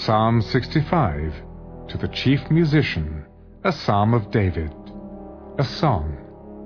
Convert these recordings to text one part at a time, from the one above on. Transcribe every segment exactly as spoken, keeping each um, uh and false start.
Psalm sixty-five, to the chief musician, a psalm of David, a song.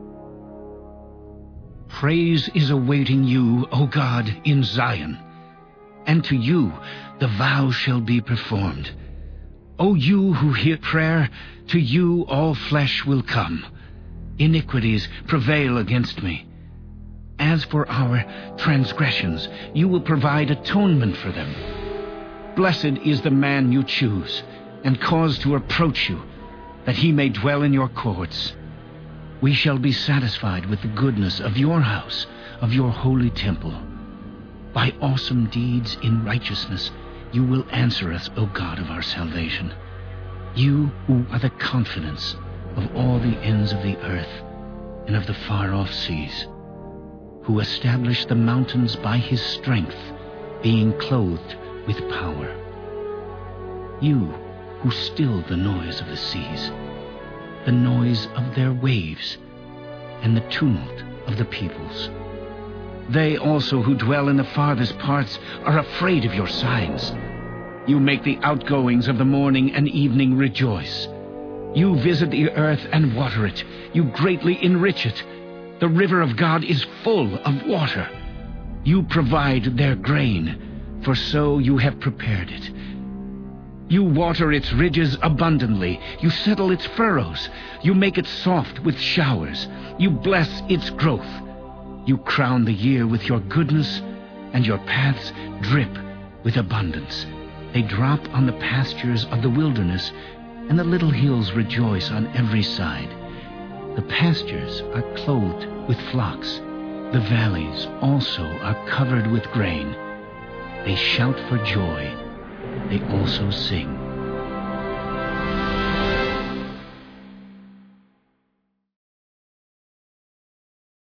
Praise is awaiting you, O God, in Zion, and to you the vow shall be performed. O you who hear prayer, to you all flesh will come. Iniquities prevail against me. As for our transgressions, you will provide atonement for them. Blessed is the man you choose and cause to approach you, that he may dwell in your courts. We shall be satisfied with the goodness of your house, of your holy temple. By awesome deeds in righteousness you will answer us, O God of our salvation. You who are the confidence of all the ends of the earth and of the far-off seas, who established the mountains by his strength, being clothed with power. You who still the noise of the seas, the noise of their waves, and the tumult of the peoples. They also who dwell in the farthest parts are afraid of your signs. You make the outgoings of the morning and evening rejoice. You visit the earth and water it. You greatly enrich it. The river of God is full of water. You provide their grain, for so you have prepared it. You water its ridges abundantly. You settle its furrows. You make it soft with showers. You bless its growth. You crown the year with your goodness, and your paths drip with abundance. They drop on the pastures of the wilderness, and the little hills rejoice on every side. The pastures are clothed with flocks. The valleys also are covered with grain. They shout for joy. They also sing.